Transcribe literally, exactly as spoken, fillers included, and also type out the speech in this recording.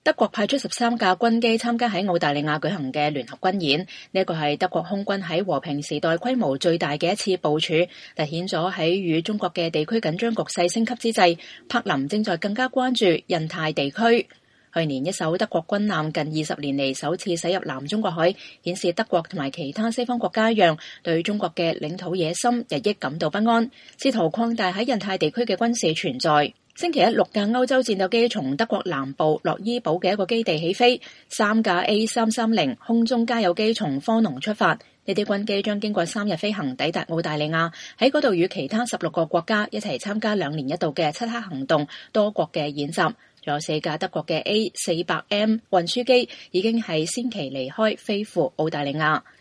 德國派出十三架軍機參加喺澳大利亞舉行嘅聯合軍演，呢一個係德國空軍喺和平時代規模最大嘅一次部署，凸顯咗喺與中國嘅地區緊張局勢升級之際，柏林正在更加關注印太地區。去年一艘德國軍艦近二十年嚟首次駛入南中國海，顯示德國同埋其他西方國家一樣，對中國嘅領土野心日益感到不安，試圖擴大喺印太地區嘅軍事存在。星期一，六架歐洲戰鬥機從德國南部洛伊堡嘅一個基地起飛，三架 A 三三零 空中加油機從科農出發。呢啲軍機將經過三日飛行抵達澳大利亞，喺嗰度與其他十六個國家一齊參加兩年一度嘅漆黑行動多國嘅演習。仲有四架德國嘅 A 四百 M 運輸機已經係先期離開飛赴澳大利亞。